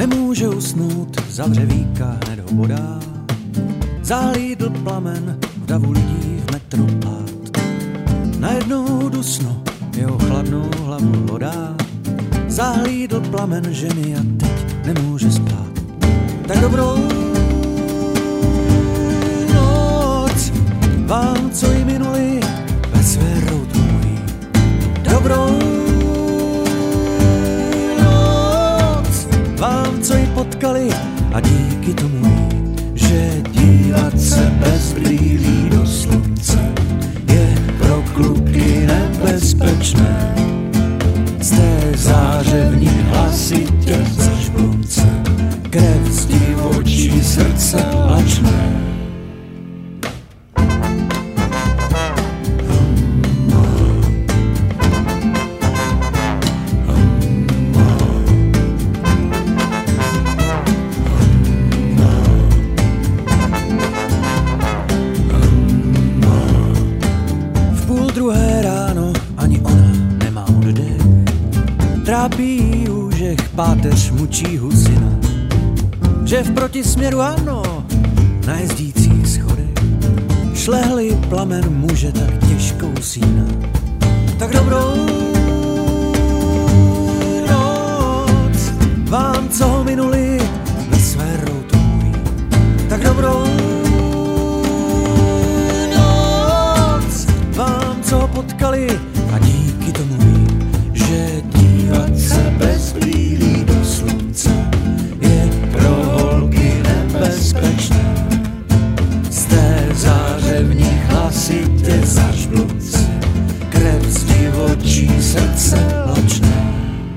nemůže usnout, zavře víka, hned ho bodá. Zahlídl plamen v davu lidí v metru plát. Najednou dusno jeho chladnou hlavu hlodá. Zahlídl plamen ženy a teď nemůže spát. Tak dobrou noc vám, co jí minuli ve své routě mojí. Dobrou noc vám, co jí potkali a díky tomu jí, že dívat se bez brýlí do slunce je pro kluky nebezpečné. Z té zářevní hlasitě zažblunce krev zdí v očí, srdce lačné. V 1:30 ráno ani ona nemá oddech. Trápí jí úžeh, páteř mučí husina. Že v protisměru ano, na jezdících schodech šlehlý plamen muže tak těžkou sína. Tak dobrou noc vám, co ho minuli ve své routu můj. Tak dobrou noc vám, co ho potkali a díky tomu ví, že dívat se bez brýlí do slunce je pro holky nebezpečné. Z té zářevní hlasitě zažblunce krev zdí v očí, srdce lačné.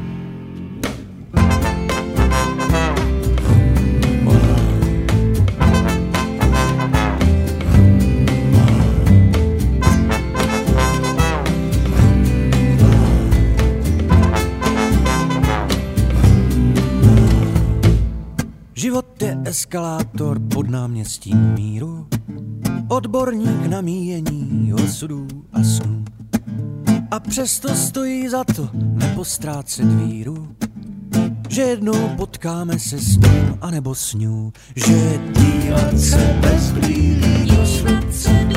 Život je eskalátor pod náměstím míru, odborník na míjení osudů a snů. A přesto stojí za to nepostrácet víru, že jednou potkáme se s ním, anebo s ňou, že dívat se bez brýlí do slunce